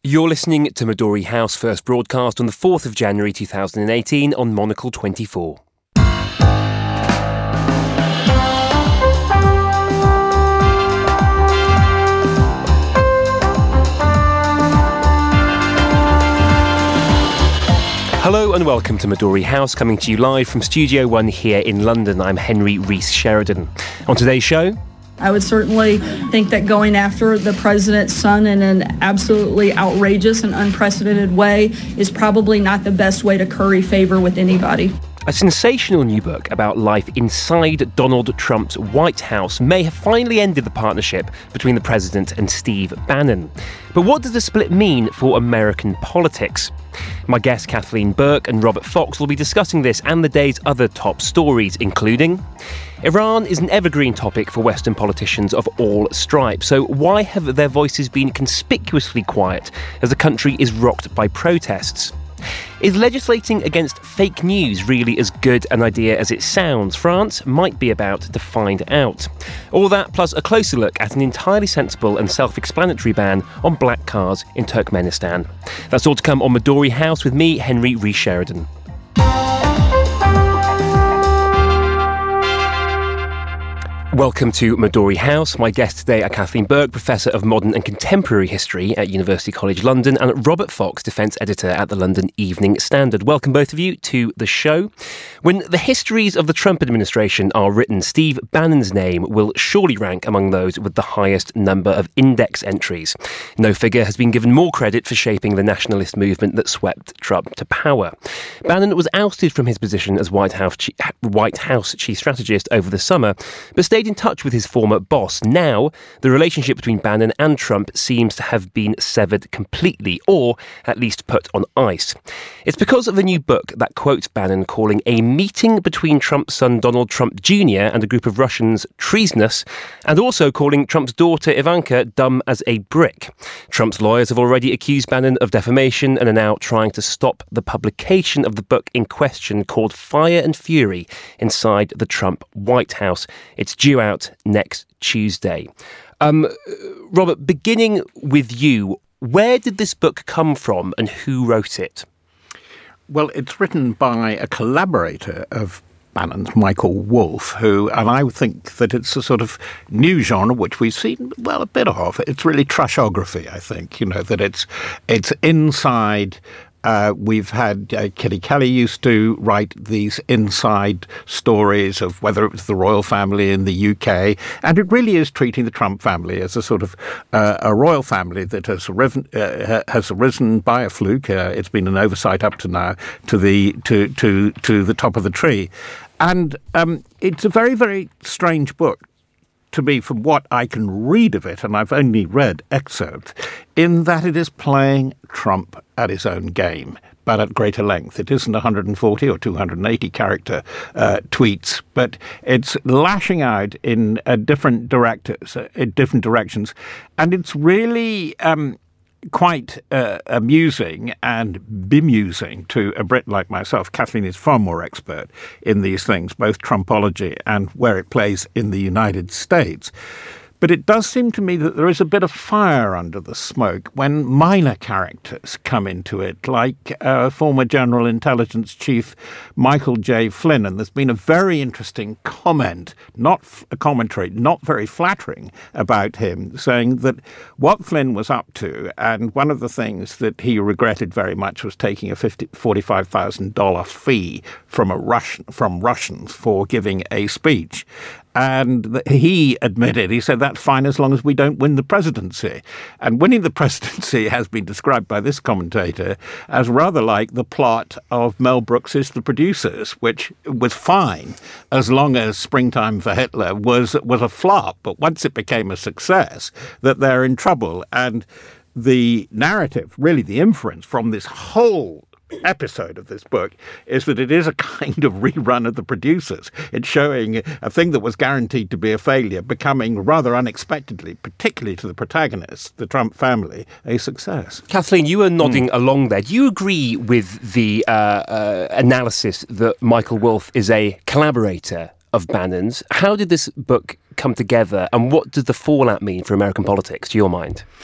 You're listening to Midori House, first broadcast on the 4th of January 2018 on Monocle 24. Hello and welcome to Midori House, coming to you live from Studio One here in London. I'm Henry Rees Sheridan. On today's show, I would certainly think that going after the president's son in an absolutely outrageous and unprecedented way is probably not the best way to curry favor with anybody. A sensational new book about life inside Donald Trump's White House may have finally ended the partnership between the president and Steve Bannon. But what does the split mean for American politics? My guests Kathleen Burke and Robert Fox will be discussing this and the day's other top stories, including Iran is an evergreen topic for Western politicians of all stripes. So why have their voices been conspicuously quiet as the country is rocked by protests? Is legislating against fake news really as good an idea as it sounds? France might be about to find out. All that plus a closer look at an entirely sensible and self-explanatory ban on black cars in Turkmenistan. That's all to come on Midori House with me, Henry Rees Sheridan. Welcome to Midori House. My guests today are Kathleen Burke, Professor of Modern and Contemporary History at University College London, and Robert Fox, Defence Editor at the London Evening Standard. Welcome both of you to the show. When the histories of the Trump administration are written, Steve Bannon's name will surely rank among those with the highest number of index entries. No figure has been given more credit for shaping the nationalist movement that swept Trump to power. Bannon was ousted from his position as White House Chief Strategist over the summer, but stayed in touch with his former boss. Now, the relationship between Bannon and Trump seems to have been severed completely, or at least put on ice. It's because of the new book that quotes Bannon calling a meeting between Trump's son Donald Trump Jr. and a group of Russians treasonous, and also calling Trump's daughter Ivanka dumb as a brick. Trump's lawyers have already accused Bannon of defamation and are now trying to stop the publication of the book in question, called Fire and Fury Inside the Trump White House. It's due out next Tuesday. Robert, beginning with you, where did this book come from and who wrote it? Well, it's written by a collaborator of Bannon's, Michael Wolff, and I think that it's a sort of new genre which we've seen, well, a bit of. It's really trashography, I think, that it's inside. We've had Kitty Kelly used to write these inside stories of whether it was the royal family in the UK, and it really is treating the Trump family as a sort of a royal family that has arisen by a fluke. It's been an oversight up to now to the top of the tree, and it's a very, very strange book to me, from what I can read of it, and I've only read excerpts, in that it is playing Trump at his own game, but at greater length. It isn't 140 or 280 character tweets, but it's lashing out in different directions, and it's really quite amusing and bemusing to a Brit like myself. Kathleen is far more expert in these things, both Trumpology and where it plays in the United States. But it does seem to me that there is a bit of fire under the smoke when minor characters come into it, like former General Intelligence Chief Michael J. Flynn. And there's been a very interesting comment, not a commentary, not very flattering about him, saying that what Flynn was up to, and one of the things that he regretted very much was taking a $45,000 fee from Russians for giving a speech. And he admitted, he said, that's fine as long as we don't win the presidency. And winning the presidency has been described by this commentator as rather like the plot of Mel Brooks's The Producers, which was fine as long as Springtime for Hitler was a flop. But once it became a success, that they're in trouble. And the narrative, really the inference from this whole episode of this book is that it is a kind of rerun of The Producers. It's showing a thing that was guaranteed to be a failure becoming rather unexpectedly, particularly to the protagonists, the Trump family, a success. Kathleen, you were nodding along there. Do you agree with the analysis that Michael Wolff is a collaborator of Bannon's? How did this book come together, and what does the fallout mean for American politics, to your mind?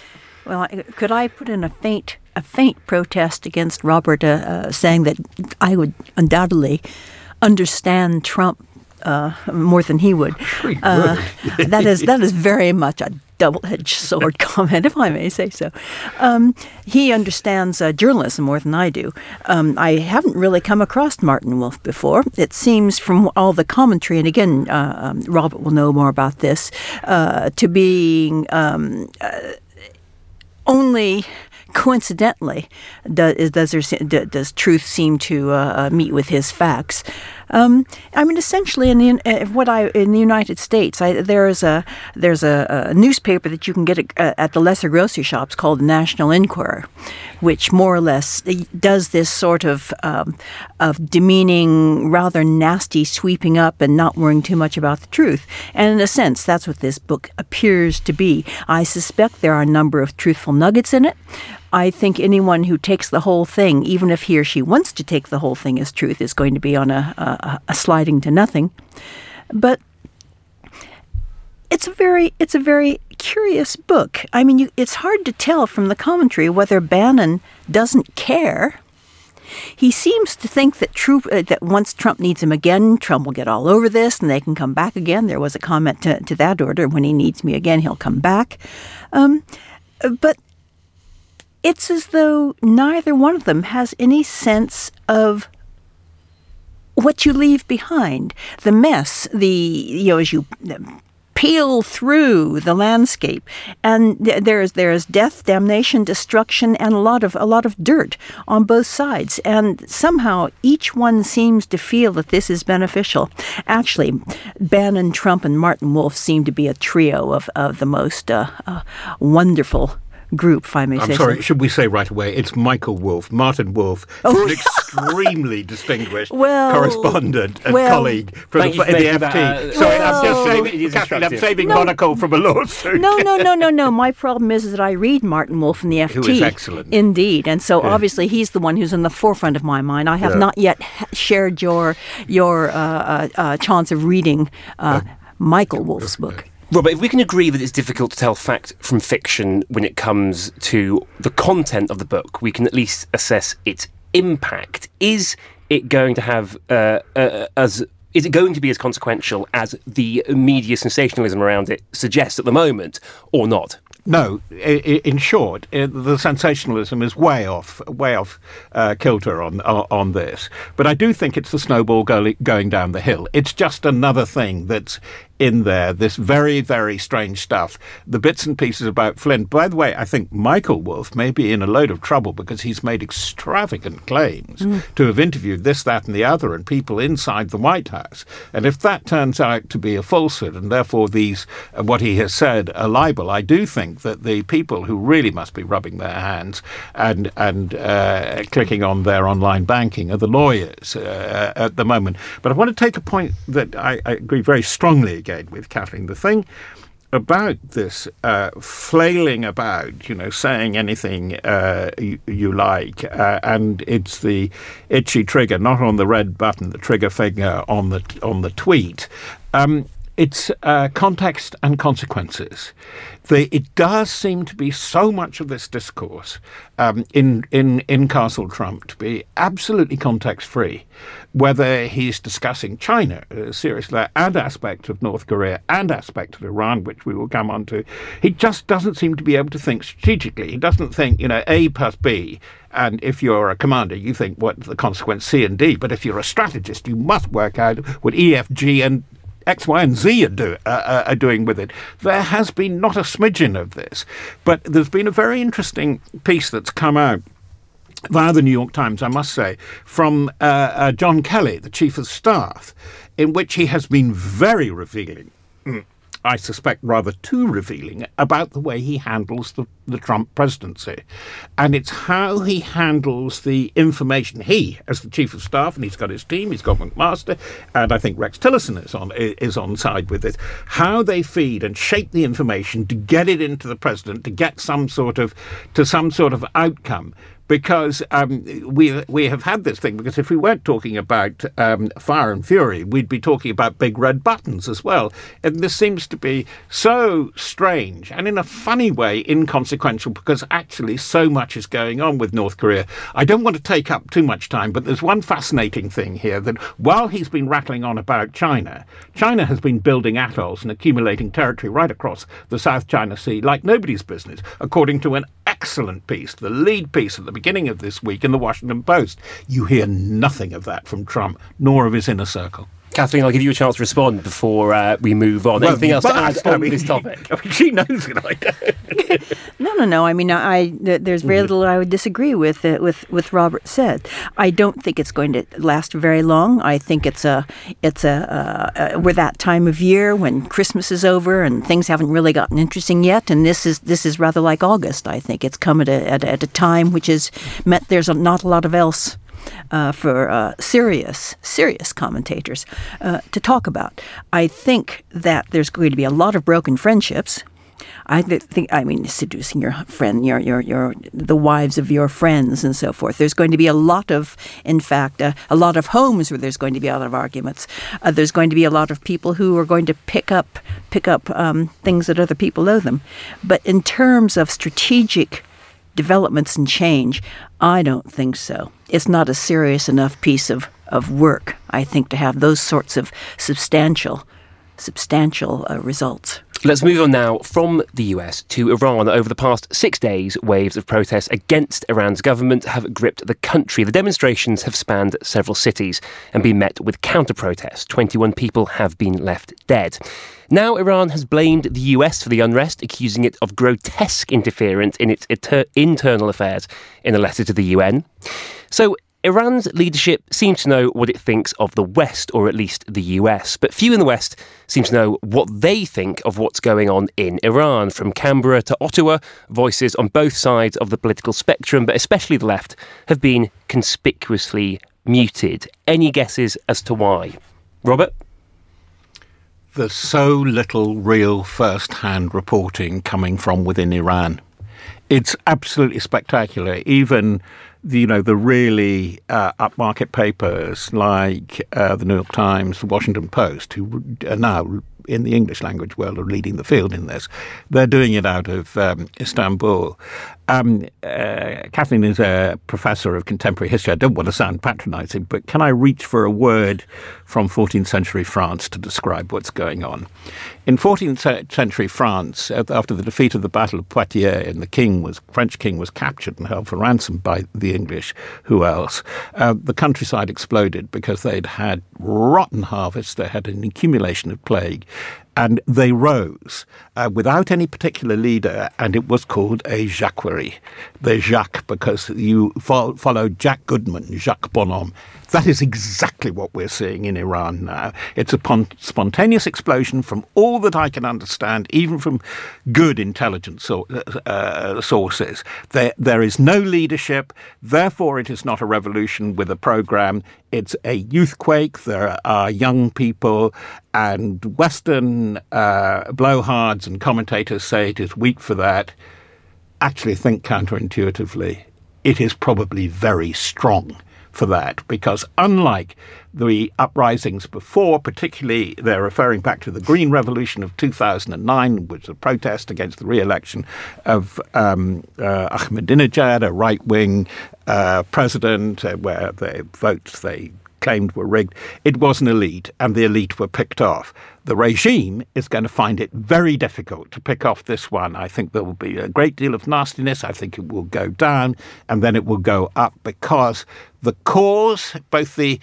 Well, could I put in a faint protest against Robert saying that I would undoubtedly understand Trump more than he would. That is very much a double-edged sword comment, if I may say so. He understands journalism more than I do. I haven't really come across Martin Wolf before. It seems from all the commentary, and again, Robert will know more about this, to being only coincidentally does truth seem to meet with his facts. Essentially, in the United States, there's a newspaper that you can get at the lesser grocery shops called the National Enquirer, which more or less does this sort of demeaning, rather nasty sweeping up and not worrying too much about the truth. And in a sense, that's what this book appears to be. I suspect there are a number of truthful nuggets in it. I think anyone who takes the whole thing, even if he or she wants to take the whole thing as truth, is going to be on a sliding to nothing. But it's a very curious book. I mean, it's hard to tell from the commentary whether Bannon doesn't care. He seems to think that that once Trump needs him again, Trump will get all over this and they can come back again. There was a comment to that order. When he needs me again, he'll come back. But it's as though neither one of them has any sense of what you leave behind. The mess, as you peel through the landscape, and there's death, damnation, destruction, and a lot of dirt on both sides. And somehow each one seems to feel that this is beneficial. Actually, Bannon, Trump, and Martin Wolf seem to be a trio of the most wonderful group, if I may say so. I'm sorry, should we say right away, it's Michael Wolff. Martin Wolf is an extremely distinguished correspondent and colleague from the FT. Sorry, I'm saving Monaco from a lawsuit. No. My problem is that I read Martin Wolf in the FT. Who is excellent. Indeed. And so obviously he's the one who's in the forefront of my mind. I have not yet shared your chance of reading Michael Wolff's book. Robert, if we can agree that it's difficult to tell fact from fiction when it comes to the content of the book, we can at least assess its impact. Is it going to have is it going to be as consequential as the media sensationalism around it suggests at the moment, or not? No, in short, the sensationalism is way off kilter on this. But I do think it's the snowball going down the hill. It's just another thing that's in there, this very, very strange stuff. The bits and pieces about Flynn. By the way, I think Michael Wolff may be in a load of trouble because he's made extravagant claims to have interviewed this, that, and the other, and people inside the White House. And if that turns out to be a falsehood, and therefore these, what he has said, are libel, I do think that the people who really must be rubbing their hands and clicking on their online banking are the lawyers at the moment. But I want to take a point that I agree very strongly again with Kathleen. The thing about this flailing about, saying anything you like, and it's the itchy trigger, not on the red button, the trigger finger on the tweet. It's context and consequences. It does seem to be so much of this discourse in Castle Trump to be absolutely context-free, whether he's discussing China, seriously, and aspect of North Korea and aspect of Iran, which we will come on to. He just doesn't seem to be able to think strategically. He doesn't think, A plus B. And if you're a commander, you think what the consequence C and D. But if you're a strategist, you must work out what E, F, G, and X, Y, and Z are doing with it. There has been not a smidgen of this. But there's been a very interesting piece that's come out via the New York Times, I must say, from John Kelly, the Chief of Staff, in which he has been very revealing, I suspect rather too revealing, about the way he handles the Trump presidency. And it's how he handles the information. He, as the Chief of Staff, and he's got his team, he's got McMaster, and I think Rex Tillerson is on side with it, how they feed and shape the information to get it into the president, to get some sort of outcome. because we have had this thing, because if we weren't talking about fire and fury, we'd be talking about big red buttons as well. And this seems to be so strange and in a funny way inconsequential, because actually so much is going on with North Korea. I don't want to take up too much time, but there's one fascinating thing here, that while he's been rattling on about China, China has been building atolls and accumulating territory right across the South China Sea like nobody's business, according to an excellent piece, the lead piece at the beginning of this week in the Washington Post. You hear nothing of that from Trump, nor of his inner circle. Kathleen, I'll give you a chance to respond before we move on. Anything else to add on this topic? She knows it, I don't. No. I mean, there's very little I would disagree with Robert said. I don't think it's going to last very long. I think we're that time of year when Christmas is over and things haven't really gotten interesting yet. And this is rather like August. I think it's come at a time which is meant there's not a lot of else for serious commentators to talk about. I think that there's going to be a lot of broken friendships. I mean, seducing your friend, the wives of your friends and so forth. There's going to be a lot of, in fact, a lot of homes where there's going to be a lot of arguments. There's going to be a lot of people who are going to pick up things that other people owe them. But in terms of strategic developments and change, I don't think so. It's not a serious enough piece of work, I think, to have those sorts of substantial results. Let's move on now from the US to Iran. Over the past 6 days, waves of protests against Iran's government have gripped the country. The demonstrations have spanned several cities and been met with counter-protests. 21 people have been left dead. Now Iran has blamed the US for the unrest, accusing it of grotesque interference in its internal affairs in a letter to the UN. So Iran's leadership seems to know what it thinks of the West, or at least the US, but few in the West seem to know what they think of what's going on in Iran. From Canberra to Ottawa, voices on both sides of the political spectrum, but especially the left, have been conspicuously muted. Any guesses as to why? Robert? There's so little real first-hand reporting coming from within Iran. It's absolutely spectacular. Even the really upmarket papers like the New York Times, the Washington Post, who are now in the English language world are leading the field in this. They're doing it out of Istanbul. Kathleen is a professor of contemporary history. I don't want to sound patronising, but can I reach for a word from 14th century France to describe what's going on? In 14th century France, after the defeat of the Battle of Poitiers, and the French king was captured and held for ransom by the English, who else? The countryside exploded because they'd had rotten harvests. They had an accumulation of plague. And they rose without any particular leader, and it was called a Jacquerie. The Jacques, because you followed Jack Goodman, Jacques Bonhomme. That is exactly what we're seeing in Iran now. It's a spontaneous explosion from all that I can understand, even from good intelligence sources. There is no leadership, therefore it is not a revolution with a program. It's a youthquake. There are young people, and Western blowhards and commentators say it is weak for that. Actually, think counterintuitively, it is probably very strong for that, because unlike the uprisings before, particularly they're referring back to the Green Revolution of 2009, which was a protest against the re-election of Ahmadinejad, a right-wing president, where the votes they claimed were rigged. It was an elite, and the elite were picked off. The regime is going to find it very difficult to pick off this one. I think there will be a great deal of nastiness. I think it will go down, and then it will go up, because the cause, both the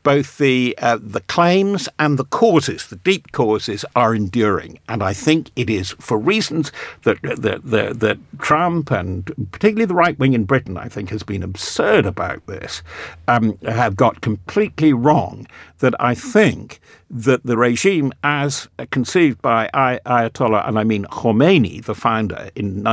claims and the causes, the deep causes, are enduring. And I think it is for reasons that Trump, and particularly the right wing in Britain, I think has been absurd about this, have got completely wrong, that I think that the regime, as conceived by Ayatollah, and I mean Khomeini, the founder, in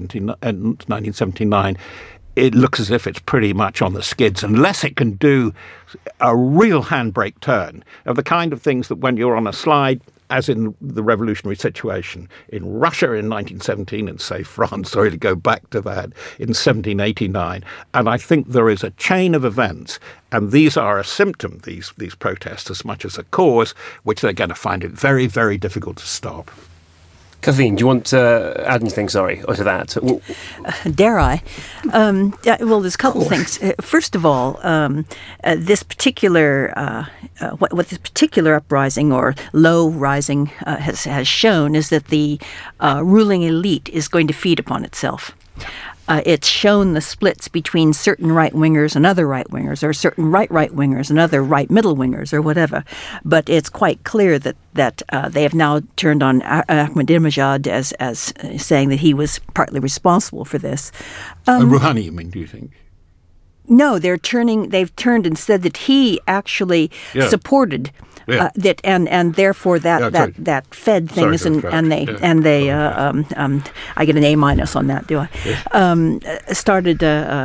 1979, it looks as if it's pretty much on the skids, unless it can do a real handbrake turn of the kind of things that when you're on a slide as in the revolutionary situation in Russia in 1917 and, say, France, sorry to go back to that, in 1789. And I think there is a chain of events, and these are a symptom, these protests, as much as a cause, which they're going to find it very, very difficult to stop. Kathleen, do you want to add anything, or to that? Dare I? Well, there's a couple of things. First of all, this particular what this particular uprising or low rising has shown is that the ruling elite is going to feed upon itself. It's shown the splits between certain right-wingers and other right-wingers, or certain right-wingers and other right-middle-wingers, or whatever. But it's quite clear that they have now turned on Ahmadinejad as saying that he was partly responsible for this. Rouhani, you mean, do you think? No, they've turned and said that he actually supported that, and therefore that fed things, they I get an A- on that, do I? Yes. Started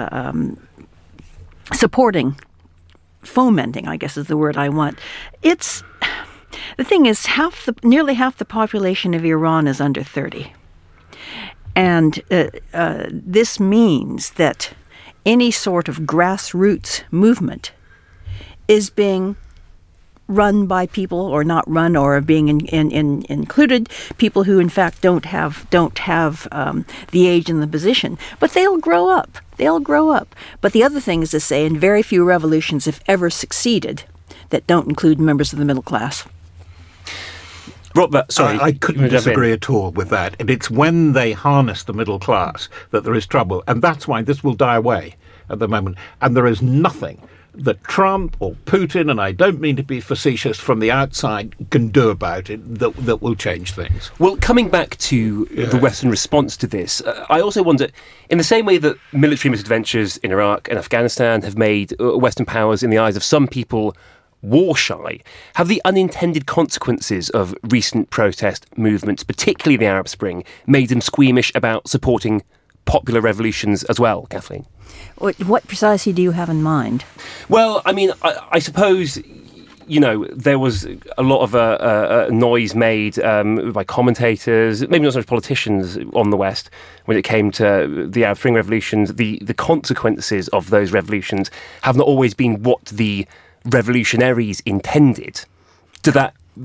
supporting, fomenting, I guess is the word I want. It's the thing is nearly half the population of Iran is under 30, and this means that any sort of grassroots movement is being run by people, or not run, or being included people who in fact don't have the age and the position. But they'll grow up. But the other thing is to say, and very few revolutions have ever succeeded that don't include members of the middle class. Robert, sorry. I couldn't disagree at all with that. And it's when they harness the middle class that there is trouble. And that's why this will die away at the moment. And there is nothing that Trump or Putin, and I don't mean to be facetious, from the outside can do about it that will change things. Well, coming back to the Western response to this, I also wonder, in the same way that military misadventures in Iraq and Afghanistan have made Western powers, in the eyes of some people, war-shy, have the unintended consequences of recent protest movements, particularly the Arab Spring, made them squeamish about supporting popular revolutions as well, Kathleen? What precisely do you have in mind? Well, I mean, I suppose, there was a lot of noise made by commentators, maybe not so much politicians on the West, when it came to the Arab Spring revolutions. The consequences of those revolutions have not always been what the revolutionaries intended. Does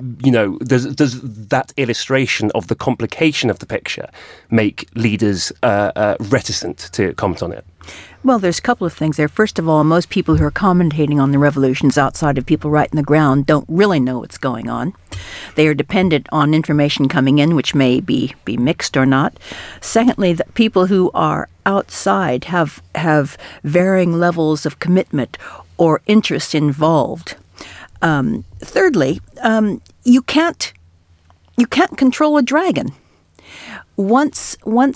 that illustration of the complication of the picture make leaders reticent to comment on it? Well, there's a couple of things there. First of all, most people who are commentating on the revolutions outside of people right in the ground don't really know what's going on. They are dependent on information coming in, which may be mixed or not. Secondly, the people who are outside have varying levels of commitment or interest involved. Thirdly, you can't control a dragon. Once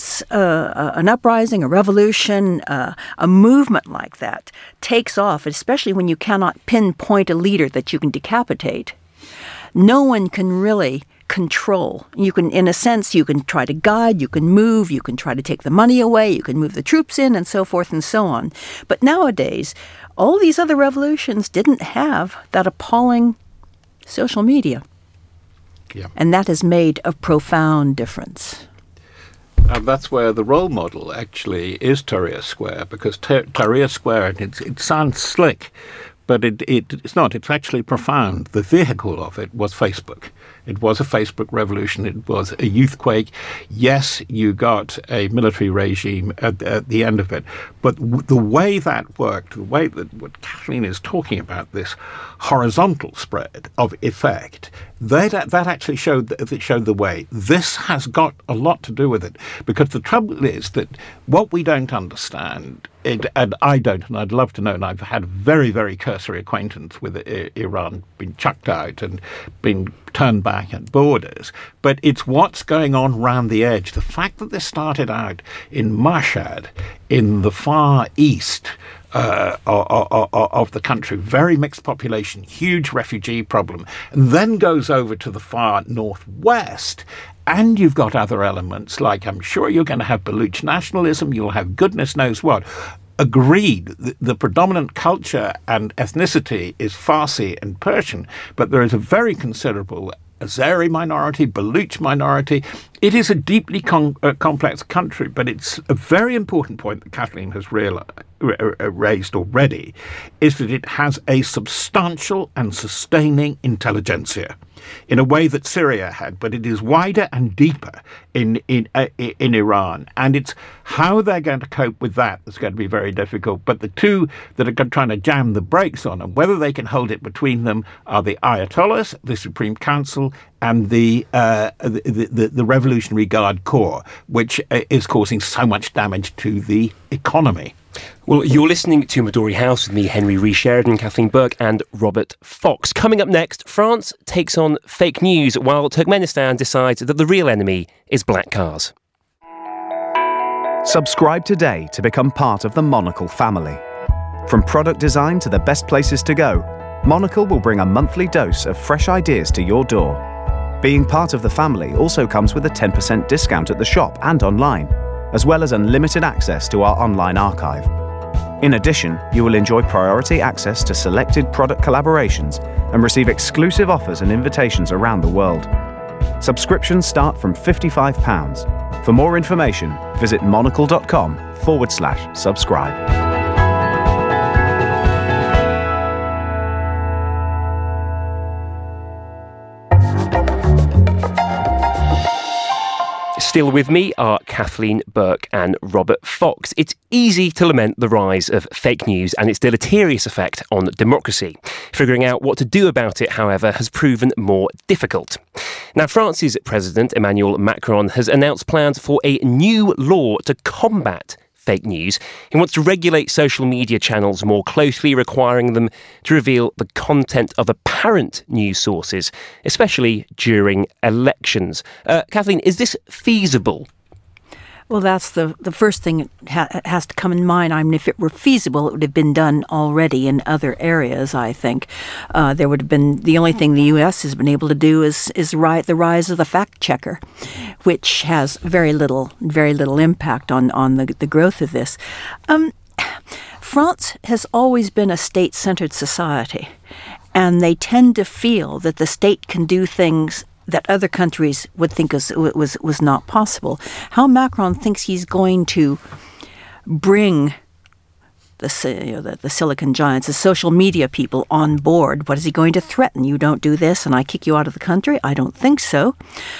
an uprising, a revolution, a movement like that takes off, especially when you cannot pinpoint a leader that you can decapitate, no one can really control. You can, in a sense, you can try to guide, you can move, you can try to take the money away, you can move the troops in, and so forth and so on. But nowadays, all these other revolutions didn't have that appalling social media. Yeah. And that has made a profound difference. And that's where the role model actually is Tahrir Square, because Tahrir Square, it sounds slick, but it's not. It's actually profound. The vehicle of it was Facebook. It was a Facebook revolution. It was a youthquake. Yes, you got a military regime at the end of it. But the way that worked, the way that what Kathleen is talking about, this horizontal spread of effect, that actually showed the way. This has got a lot to do with it, because the trouble is that what we don't understand, and I don't, and I'd love to know, and I've had a very, very cursory acquaintance with Iran, been chucked out and been turned back at borders, but it's what's going on round the edge. The fact that this started out in Mashhad, in the far east of the country, very mixed population, huge refugee problem, and then goes over to the far northwest, and you've got other elements, like I'm sure you're going to have Baluch nationalism, you'll have goodness knows what. Agreed, the predominant culture and ethnicity is Farsi and Persian, but there is a very considerable Azeri minority, Baluch minority. It is a deeply complex country, but it's a very important point that Kathleen has raised already, is that it has a substantial and sustaining intelligentsia in a way that Syria had, but it is wider and deeper in Iran. And it's how they're going to cope with that that's going to be very difficult. But the two that are trying to jam the brakes on them, whether they can hold it between them, are the Ayatollahs, the Supreme Council, and the Revolutionary Guard Corps, which is causing so much damage to the economy. Well, you're listening to Midori House with me, Henry Rhys Sheridan, Kathleen Burke and Robert Fox. Coming up next, France takes on fake news while Turkmenistan decides that the real enemy is black cars. Subscribe today to become part of the Monocle family. From product design to the best places to go, Monocle will bring a monthly dose of fresh ideas to your door. Being part of the family also comes with a 10% discount at the shop and online, as well as unlimited access to our online archive. In addition, you will enjoy priority access to selected product collaborations and receive exclusive offers and invitations around the world. Subscriptions start from £55. For more information, visit monocle.com/subscribe. Still with me are Kathleen Burke and Robert Fox. It's easy to lament the rise of fake news and its deleterious effect on democracy. Figuring out what to do about it, however, has proven more difficult. Now, France's President Emmanuel Macron has announced plans for a new law to combat fake news. He wants to regulate social media channels more closely, requiring them to reveal the content of apparent news sources, especially during elections. Kathleen, is this feasible? Well, that's the first thing that has to come in mind. I mean, if it were feasible, it would have been done already in other areas, I think. There would have been, the only thing the U.S. has been able to do is the rise of the fact checker, which has very little impact on the growth of this. France has always been a state-centered society, and they tend to feel that the state can do things that other countries would think was not possible. How Macron thinks he's going to bring the Silicon giants, the social media people on board. What is he going to threaten? You don't do this and I kick you out of the country? I don't think so.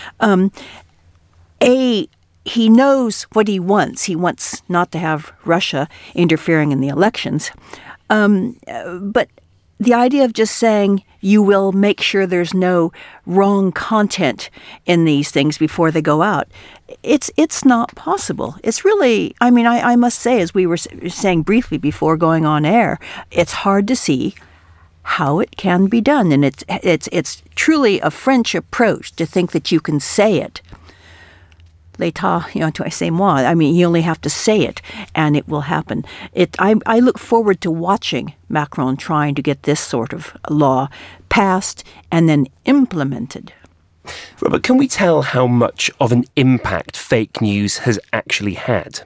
He knows what he wants. He wants not to have Russia interfering in the elections. But the idea of just saying you will make sure there's no wrong content in these things before they go out, it's not possible. It's really, I mean, I must say, as we were saying briefly before going on air, it's hard to see how it can be done. And it's truly a French approach to think that you can say it. L'état, c'est moi. I mean, you only have to say it, and it will happen. I look forward to watching Macron trying to get this sort of law passed and then implemented. Robert, can we tell how much of an impact fake news has actually had?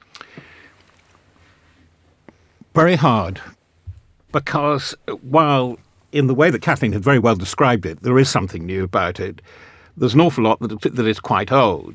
Very hard, because while in the way that Kathleen had very well described it, there is something new about it. There's an awful lot that is quite old.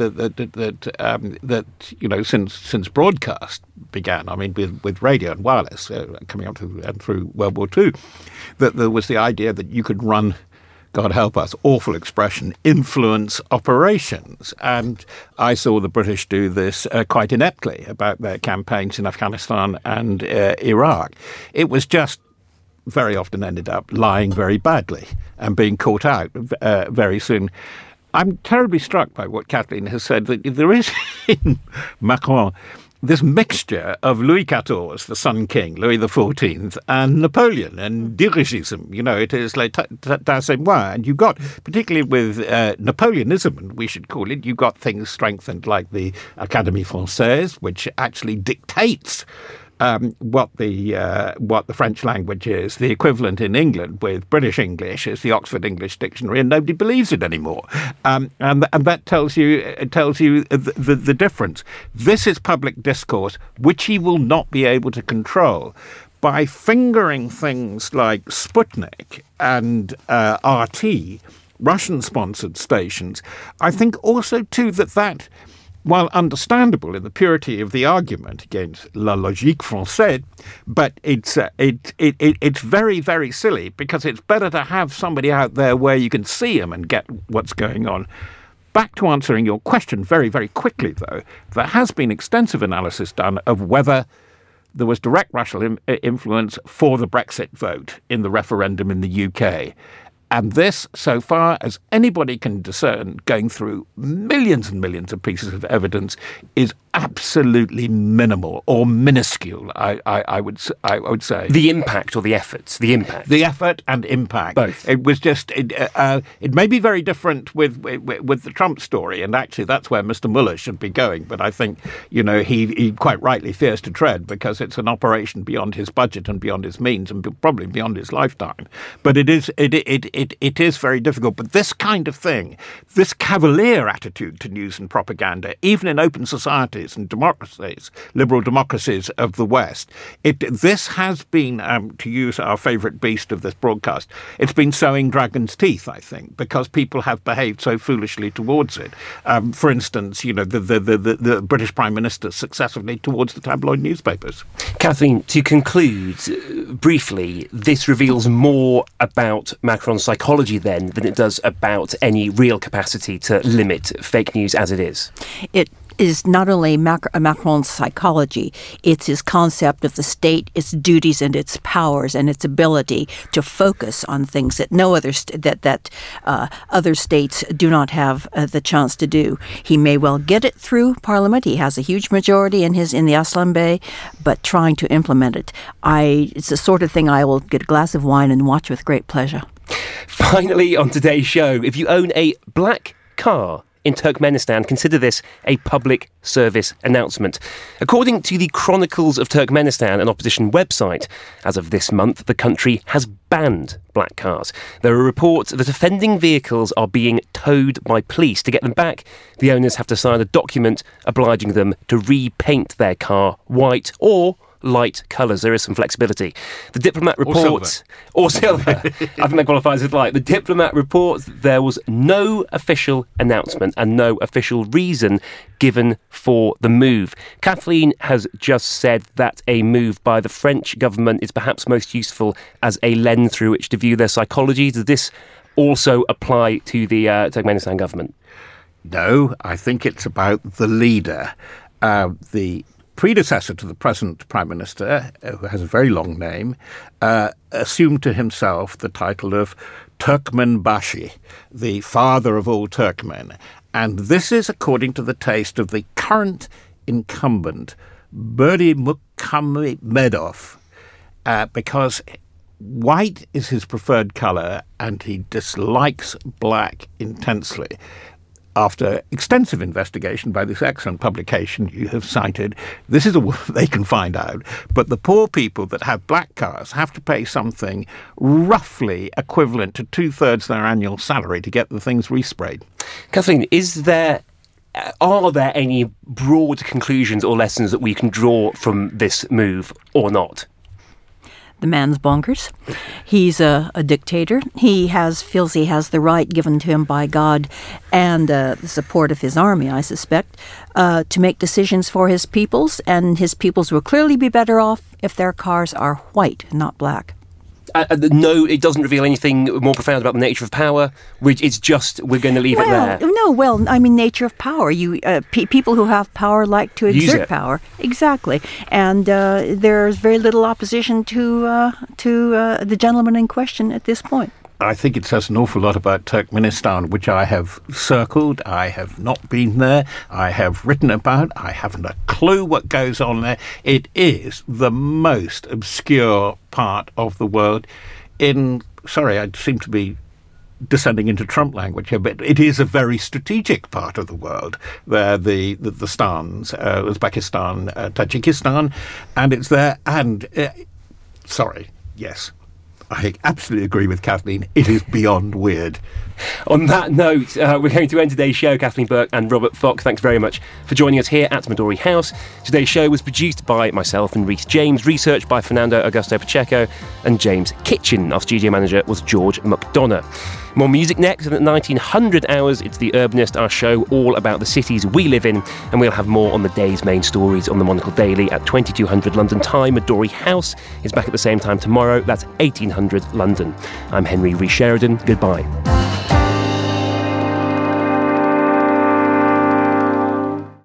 Since broadcast began, I mean, with radio and wireless coming up through World War II, that there was the idea that you could run, God help us, awful expression, influence operations. And I saw the British do this quite ineptly about their campaigns in Afghanistan and Iraq. It was just very often ended up lying very badly and being caught out very soon. I'm terribly struck by what Kathleen has said, that there is in Macron this mixture of Louis XIV, the Sun King, Louis XIV, and Napoleon and dirigism. It is like c'est moi. And you got, particularly with Napoleonism, we should call it, you got things strengthened like the Académie Française, which actually dictates what the French language is. The equivalent in England with British English is the Oxford English Dictionary, and nobody believes it anymore. And that tells you the difference. This is public discourse which he will not be able to control. By fingering things like Sputnik and RT, Russian-sponsored stations. I think also, too, that while understandable in the purity of the argument against la logique française, but it's very, very silly, because it's better to have somebody out there where you can see them and get what's going on. Back to answering your question very, very quickly, though, there has been extensive analysis done of whether there was direct Russian influence for the Brexit vote in the referendum in the UK. And this, so far as anybody can discern, going through millions and millions of pieces of evidence, is absolutely minimal or minuscule, I would say. The impact or the efforts? The impact. The effort and impact. Both. It was just, it may be very different with the Trump story, and actually that's where Mr. Mueller should be going. But I think, he quite rightly fears to tread, because it's an operation beyond his budget and beyond his means and probably beyond his lifetime. But it is very difficult. But this kind of thing, this cavalier attitude to news and propaganda, even in open societies and democracies, liberal democracies of the West, this has been, to use our favourite beast of this broadcast, it's been sowing dragon's teeth, I think, because people have behaved so foolishly towards it. For instance, the British Prime Minister successively towards the tabloid newspapers. Kathleen, to conclude, briefly, this reveals more about Macron's psychology then than it does about any real capacity to limit fake news as it is. It is not only Macron's psychology, it's his concept of the state, its duties and its powers, and its ability to focus on things that other states do not have the chance to do. He may well get it through Parliament. He has a huge majority in the Assemblée, but trying to implement it, it's the sort of thing I will get a glass of wine and watch with great pleasure. Finally, on today's show, if you own a black car in Turkmenistan, consider this a public service announcement. According to the Chronicles of Turkmenistan, an opposition website, as of this month, the country has banned black cars. There are reports that offending vehicles are being towed by police. To get them back, the owners have to sign a document obliging them to repaint their car white or light colours. There is some flexibility. The Diplomat reports... Or silver. I think that qualifies as light. The Diplomat reports that there was no official announcement and no official reason given for the move. Kathleen has just said that a move by the French government is perhaps most useful as a lens through which to view their psychology. Does this also apply to the Turkmenistan government? No, I think it's about the leader. The predecessor to the present Prime Minister, who has a very long name, assumed to himself the title of Turkmenbashi, the father of all Turkmen. And this is according to the taste of the current incumbent, Berdi Mukhomedov, because white is his preferred colour and he dislikes black intensely. After extensive investigation by this excellent publication you have cited, this is all they can find out. But the poor people that have black cars have to pay something roughly equivalent to 2/3 their annual salary to get the things resprayed. Kathleen, are there any broad conclusions or lessons that we can draw from this move or not? The man's bonkers. He's a dictator. He feels he has the right given to him by God and the support of his army, I suspect, to make decisions for his peoples, and his peoples will clearly be better off if their cars are white, not black. No, it doesn't reveal anything more profound about the nature of power. It's just, we're going to leave it there. Nature of power. People who have power like to exert power. Exactly. And there's very little opposition to the gentleman in question at this point. I think it says an awful lot about Turkmenistan, which I have circled. I have not been there. I have written about. I haven't a clue what goes on there. It is the most obscure part of the world. I seem to be descending into Trump language here, but it is a very strategic part of the world, where the stans, Uzbekistan, Tajikistan, and it's there. And yes. I absolutely agree with Kathleen. It is beyond weird. On that note, we're going to end today's show. Kathleen Burke and Robert Fox, thanks very much for joining us here at Midori House. Today's show was produced by myself and Rhys James, research by Fernando Augusto Pacheco and James Kitchen. Our studio manager was George McDonough. More music next, and at 1900 hours, it's The Urbanist, our show all about the cities we live in, and we'll have more on the day's main stories on the Monocle Daily at 2200 London time. Midori House is back at the same time tomorrow. That's 1800 London. I'm Henry Rees Sheridan. Goodbye.